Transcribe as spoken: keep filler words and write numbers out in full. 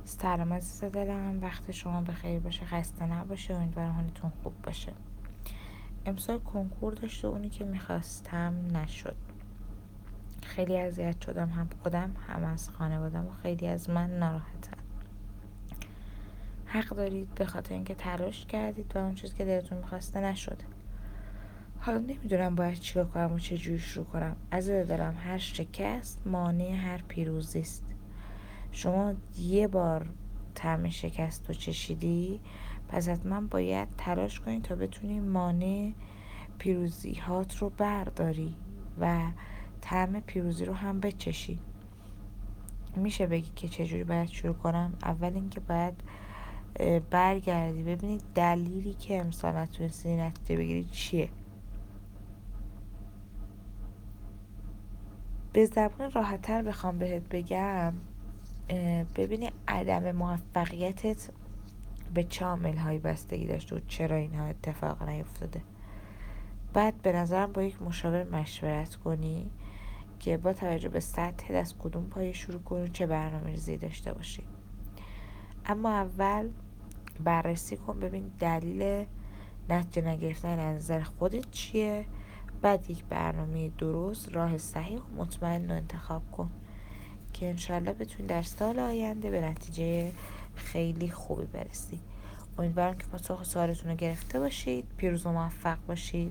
سلام عزیز دلم، وقت شما بخیر باشه، خسته نباشه، امیدوارم حالتون خوب باشه. امسال کنکور داشت و اونی که میخواستم نشد. خیلی اذیت شدم، هم خودم هم از خانوادم و خیلی از من ناراحتم. حق دارید به خاطر اینکه تلاش کردید و اون چیزی که دلتون میخواسته نشده. حالا نمیدونم باید چیکار کنم و چه جوری شروع کنم. عزیز دلم، هر شکست مانع هر پیروزی است. شما یه بار طعم شکست رو چشیدی، پس حتما باید تلاش کنی تا بتونی مانع پیروزی هات رو برداری و طعم پیروزی رو هم بچشی. میشه بگی که چجوری باید شروع کنم؟ اول اینکه باید برگردی ببینید دلیلی که امسال نتونستی نتیجه بگیری چیه. به زبان راحت‌تر بخوام بهت بگم، ببینی عدم موفقیتت به چه عامل‌هایی بستگی داشته و چرا اینها اتفاق نیفتاده. بعد به نظرم با یک مشاور مشورت کنی که با توجه به سطح از کدوم پایه شروع کنی، چه برنامه‌ریزی داشته باشی. اما اول بررسی کن ببین دلیل نتیجه نگرفتن از نظر خودت چیه. بعد یک برنامه درست، راه صحیح و مطمئن رو انتخاب کن که انشالله بتونی در سال آینده به نتیجه خیلی خوبی برسی. امیدوارم که پاسخ سوالتون رو گرفته باشید. پیروز و موفق باشید.